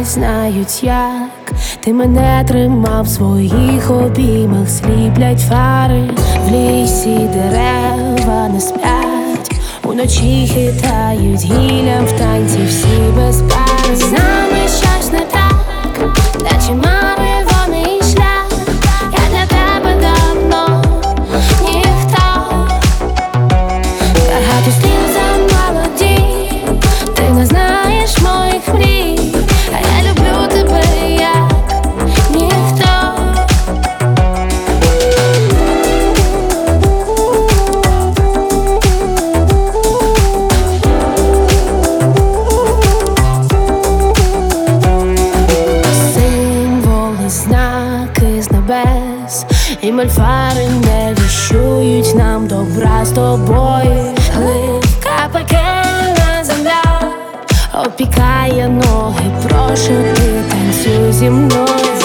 знають як ти мене тримав в своїх обіймах, сліплять фари, в лісі дерева не сплять, уночі хитають гіллям в танці всі без пари. З нами щось не так, наче мареваний шлях. Я для тебе давно ніхто, багато слів замало дій, ти не знаєш моїх мрій, а я люблю тебе як ніхто. Символи, знаки з небес і мольфари не віщують нам добра з тобою. Гливка пекельна земля опікає ноги, прошу ти танцюй зі мною.